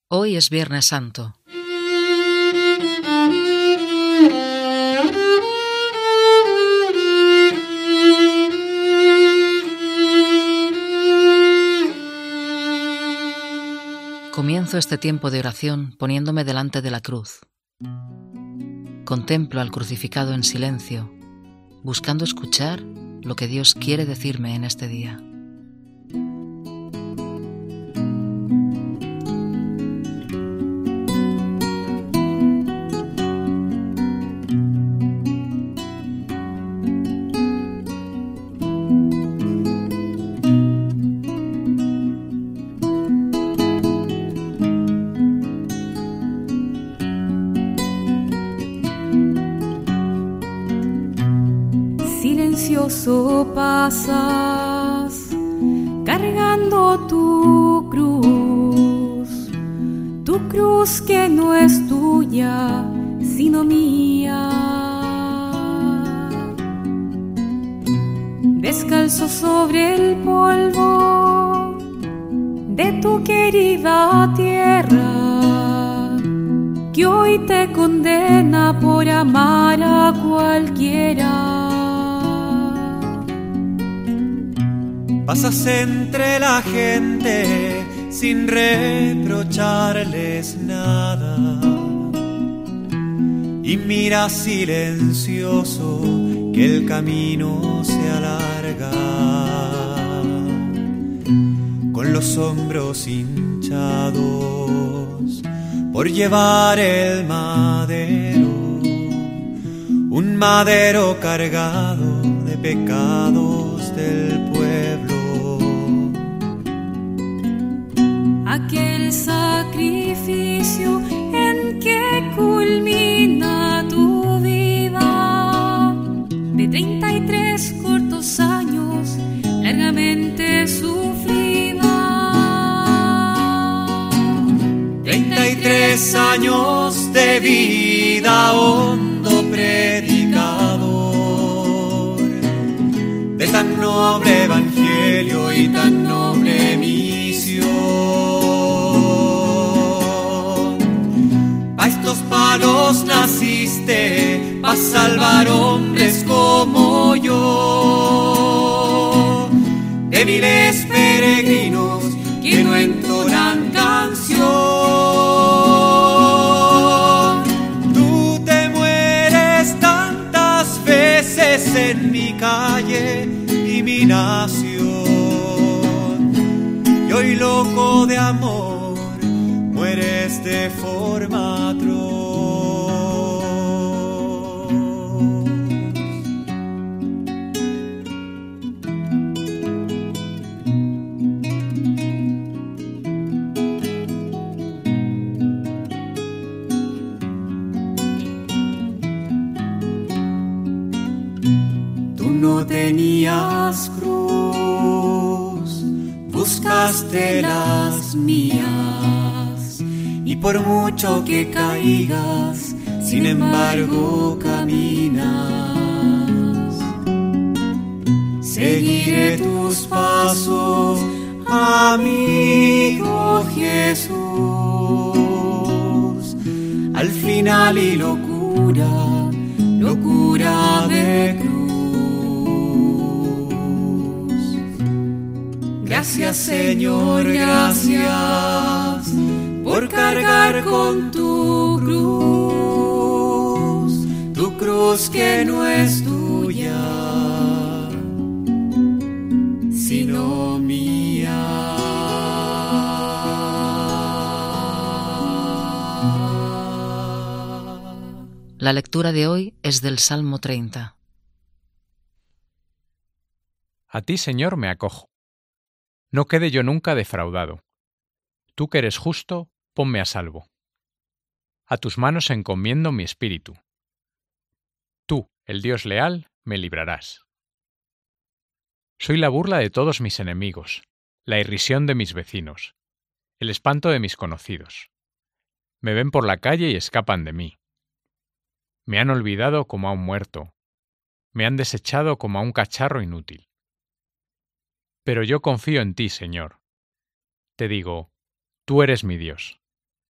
Hoy es Viernes Santo. Comienzo este tiempo de oración poniéndome delante de la cruz. Contemplo al crucificado en silencio, buscando escuchar lo que Dios quiere decirme en este día. Silencioso pasas, cargando tu cruz que no es tuya, sino mía. Descalzo sobre el polvo de tu querida tierra, que hoy te condena por amar a cualquiera. Pasas entre la gente sin reprocharles nada y miras silencioso que el camino se alarga, con los hombros hinchados por llevar el madero, un madero cargado de pecados del pueblo. Aquel sacrificio en que culmina tu vida de 33 cortos años largamente sufrida. 33 años de vida, hondo predicador de tan noble evangelio y tan noble misión. Pa' estos palos naciste, pa' salvar hombres como yo, débiles peregrinos que no entonan canción. Tú te mueres tantas veces en mi calle y mi nación, y hoy loco de amor mueres de forma atroz. Tú no tenías cruz, buscaste las mías, y por mucho que caigas, sin embargo caminas. Seguiré tus pasos, amigo Jesús, al final y locura de cruz. Gracias, Señor, gracias por cargar con tu cruz que no es tuya, sino mía. La lectura de hoy es del Salmo 30. A ti, Señor, me acojo. No quede yo nunca defraudado. Tú que eres justo, ponme a salvo. A tus manos encomiendo mi espíritu. Tú, el Dios leal, me librarás. Soy la burla de todos mis enemigos, la irrisión de mis vecinos, el espanto de mis conocidos. Me ven por la calle y escapan de mí. Me han olvidado como a un muerto. Me han desechado como a un cacharro inútil. Pero yo confío en ti, Señor. Te digo, tú eres mi Dios.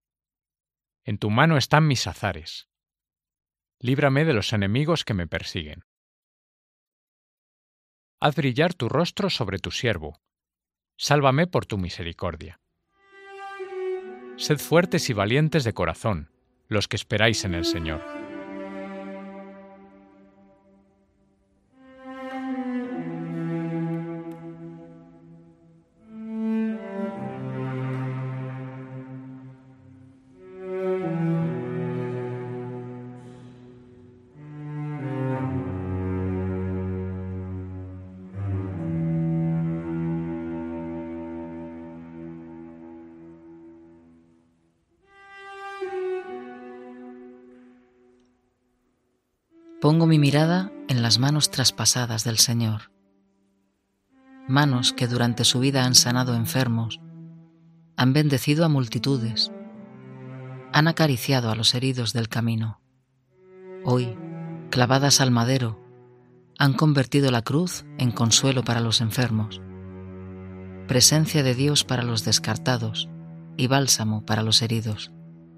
En tu mano están mis azares. Líbrame de los enemigos que me persiguen. Haz brillar tu rostro sobre tu siervo. Sálvame por tu misericordia. Sed fuertes y valientes de corazón, los que esperáis en el Señor. Pongo mi mirada en las manos traspasadas del Señor, manos que durante su vida han sanado enfermos, han bendecido a multitudes, han acariciado a los heridos del camino. Hoy, clavadas al madero, han convertido la cruz en consuelo para los enfermos, presencia de Dios para los descartados y bálsamo para los heridos.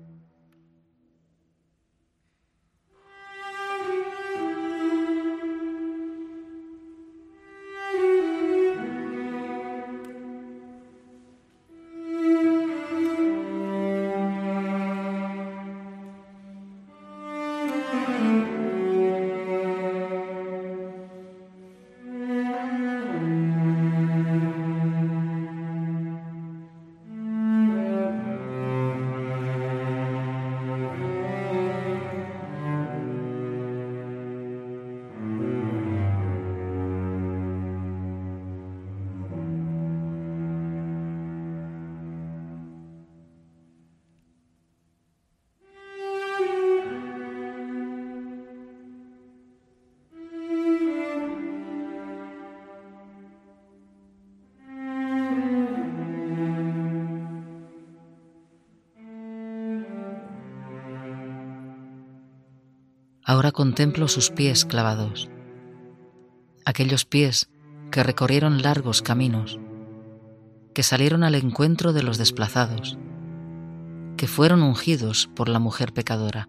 Ahora contemplo sus pies clavados, aquellos pies que recorrieron largos caminos, que salieron al encuentro de los desplazados, que fueron ungidos por la mujer pecadora.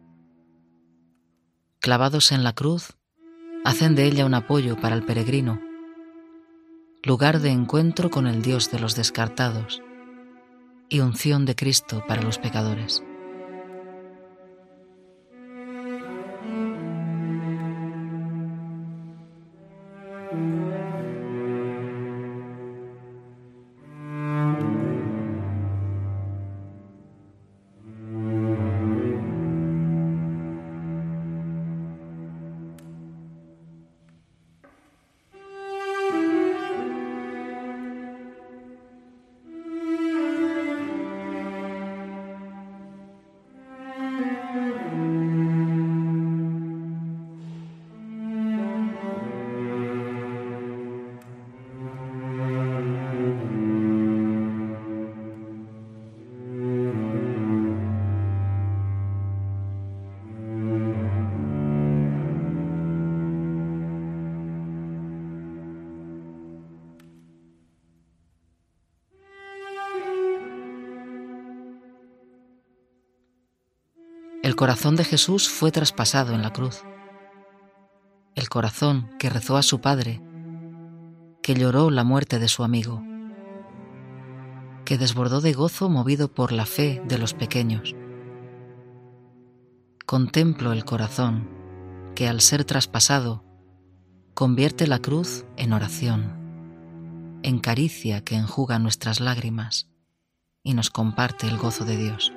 Clavados en la cruz, hacen de ella un apoyo para el peregrino, lugar de encuentro con el Dios de los descartados y unción de Cristo para los pecadores. El corazón de Jesús fue traspasado en la cruz. El corazón que rezó a su Padre, que lloró la muerte de su amigo, que desbordó de gozo movido por la fe de los pequeños. Contemplo el corazón que, al ser traspasado, convierte la cruz en oración, en caricia que enjuga nuestras lágrimas y nos comparte el gozo de Dios.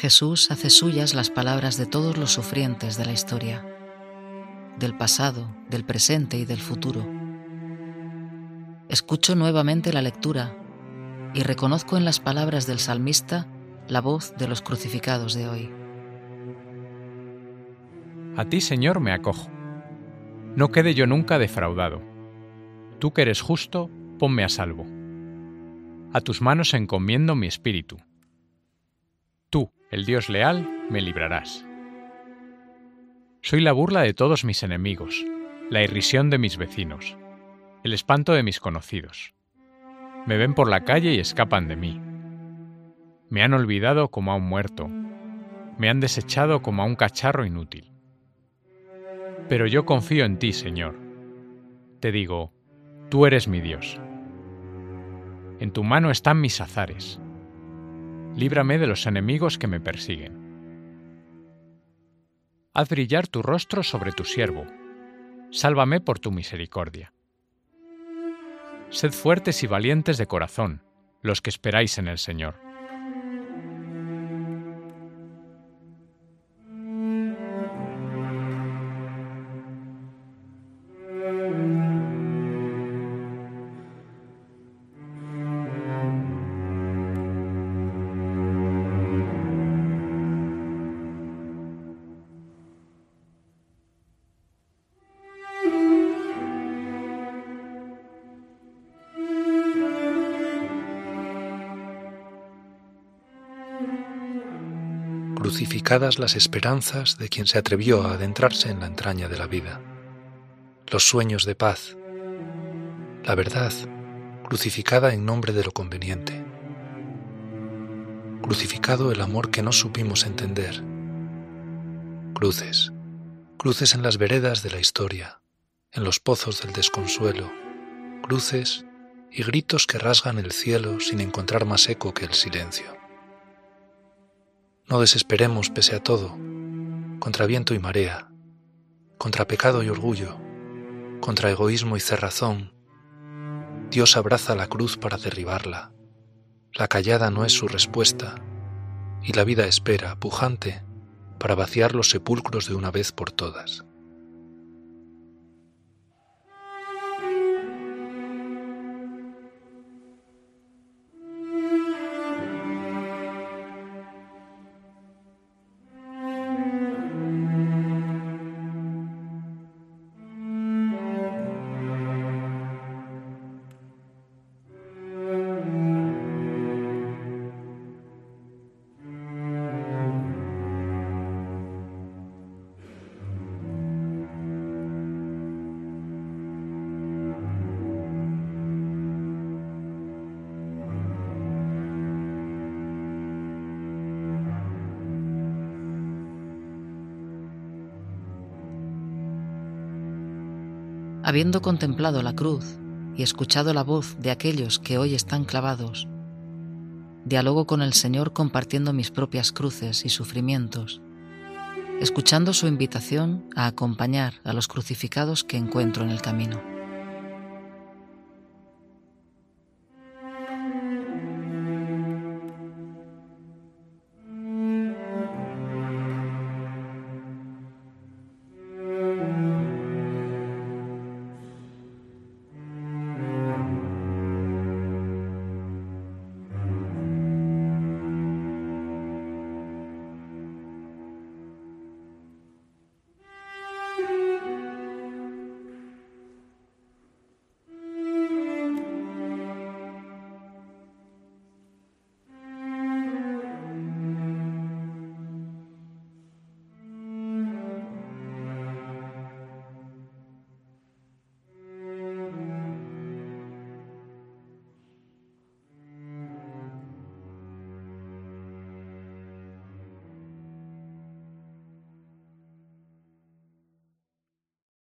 Jesús hace suyas las palabras de todos los sufrientes de la historia, del pasado, del presente y del futuro. Escucho nuevamente la lectura y reconozco en las palabras del salmista la voz de los crucificados de hoy. A ti, Señor, me acojo. No quede yo nunca defraudado. Tú que eres justo, ponme a salvo. A tus manos encomiendo mi espíritu. Tú, el Dios leal, me librarás. Soy la burla de todos mis enemigos, la irrisión de mis vecinos, el espanto de mis conocidos. Me ven por la calle y escapan de mí. Me han olvidado como a un muerto, me han desechado como a un cacharro inútil. Pero yo confío en ti, Señor. Te digo, tú eres mi Dios. En tu mano están mis azares. Líbrame de los enemigos que me persiguen. Haz brillar tu rostro sobre tu siervo. Sálvame por tu misericordia. Sed fuertes y valientes de corazón, los que esperáis en el Señor. Crucificadas las esperanzas de quien se atrevió a adentrarse en la entraña de la vida, los sueños de paz, la verdad crucificada en nombre de lo conveniente, crucificado el amor que no supimos entender, cruces en las veredas de la historia, en los pozos del desconsuelo, cruces y gritos que rasgan el cielo sin encontrar más eco que el silencio. No desesperemos pese a todo, contra viento y marea, contra pecado y orgullo, contra egoísmo y cerrazón. Dios abraza la cruz para derribarla. La callada no es su respuesta, y la vida espera, pujante, para vaciar los sepulcros de una vez por todas. Habiendo contemplado la cruz y escuchado la voz de aquellos que hoy están clavados, dialogo con el Señor compartiendo mis propias cruces y sufrimientos, escuchando su invitación a acompañar a los crucificados que encuentro en el camino.